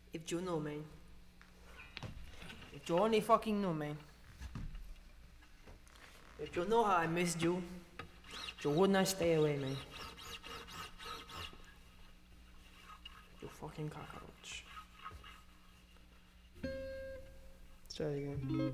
If you know, man. If you only fucking know, man. If you know how I missed you, you would not stay away, man. You fucking cockroach. Let's try it again.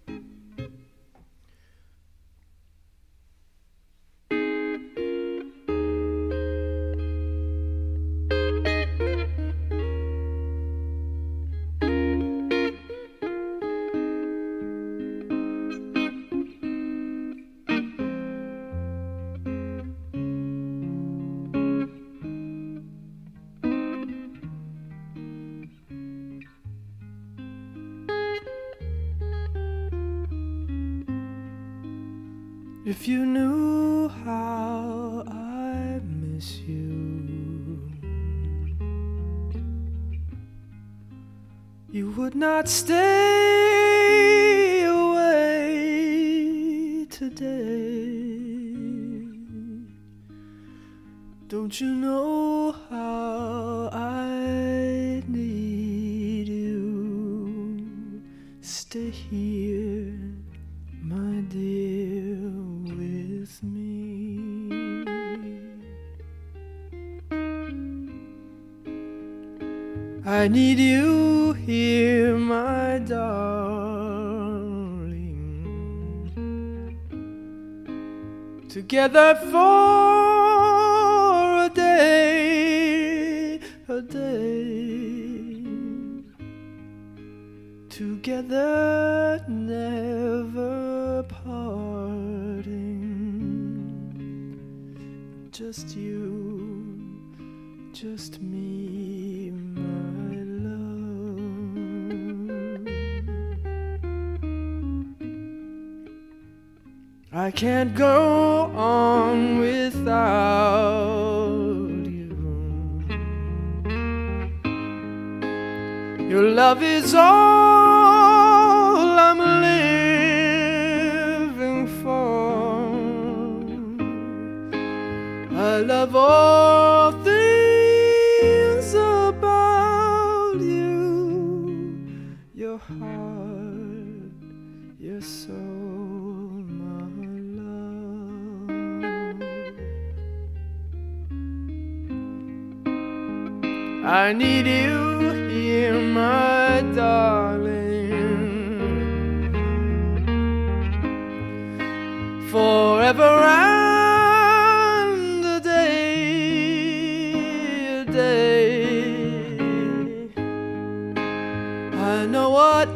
If you knew how I miss you, you would not stay away today. Don't you know how I need you? Stay here, my dear, with me. I need you here, my darling. Together for a day, together, never parting. Just you, just me, my love. I can't go on without you. Your love is all I'm living for. I love all things about you. Your heart, your soul, my love. I need you here, my darling, forever and a day. I know what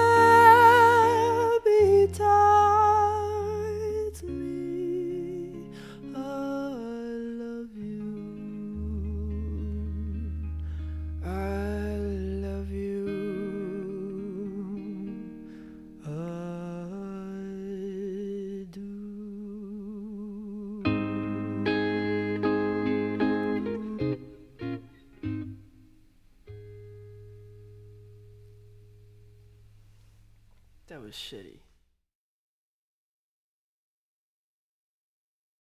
betides me. I love you. I love you. I do. That was shitty.